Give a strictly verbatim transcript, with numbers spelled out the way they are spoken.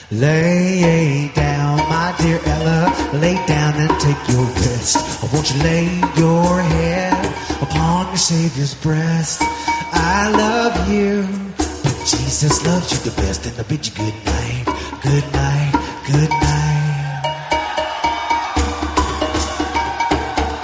Lay down, my dear Ella, lay down and take your rest. Won't you lay your head upon your Savior's breast? I love you, but Jesus loves you the best, and I bid you good night, good night, good night.